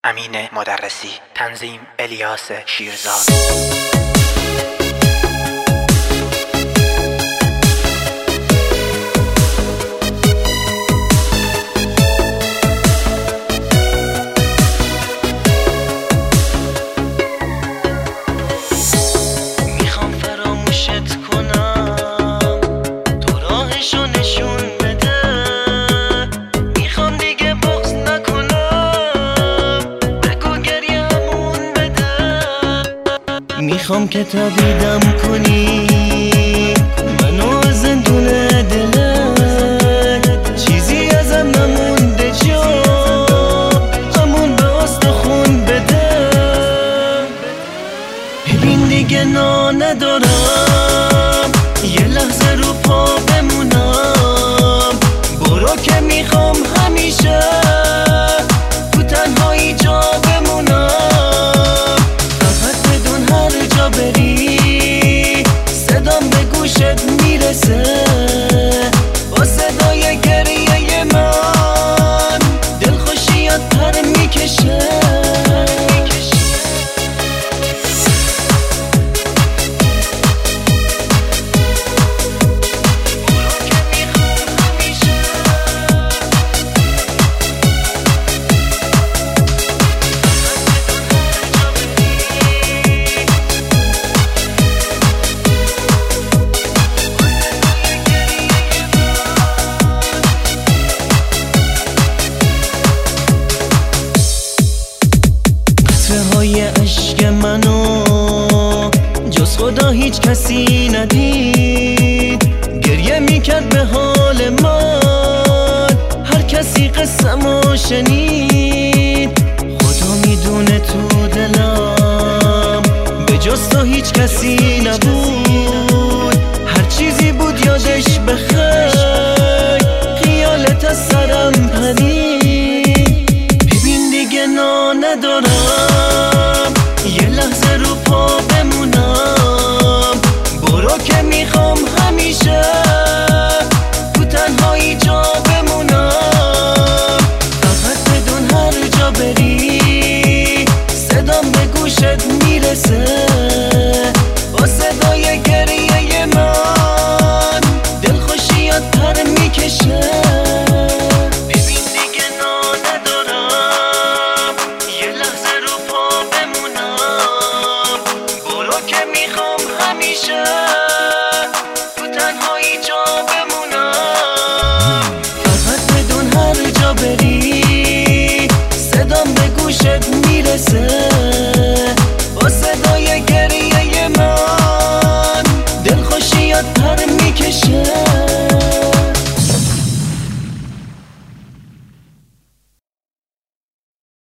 امین مدرسی، تنظیم الیاس شیرزاد. میخوام که تبیدم کنی منو زندون دلت، چیزی ازم نمونده جا همون به استخون بده. ببین دیگه نا ندارم یه لحظه رو پا بمونم، برو که میخوام همیشه تو تنهایی جا بمونم. بری صدام به گوشت میرسه، با صدای گریه من دلخوشیات پر میکشه. های عشق منو جز خدا هیچ کسی ندید، گریه میکرد به حال من هر کسی قصه‌مو شنید. خدا میدونه تو دلم به جز تو هیچ کسی نبود، هر چیزی بود یادش بخیر خیالت از سرم پرید. ببین دیگه نا ندارم یه لحظه رو پا بمونم، برو که میخوام همیشه تو تنهایی جا بمونم. فقط بدون هر جا بری صدام به گوشت میرسه، با صدای گریه من دلخوشیات پر میکشه. میخوام همیشه تو تنهایی جا بمونم، فقط بدون هر جا بری صدام به گوشت میرسه، با صدای گریه من دلخوشیات پر میکشه.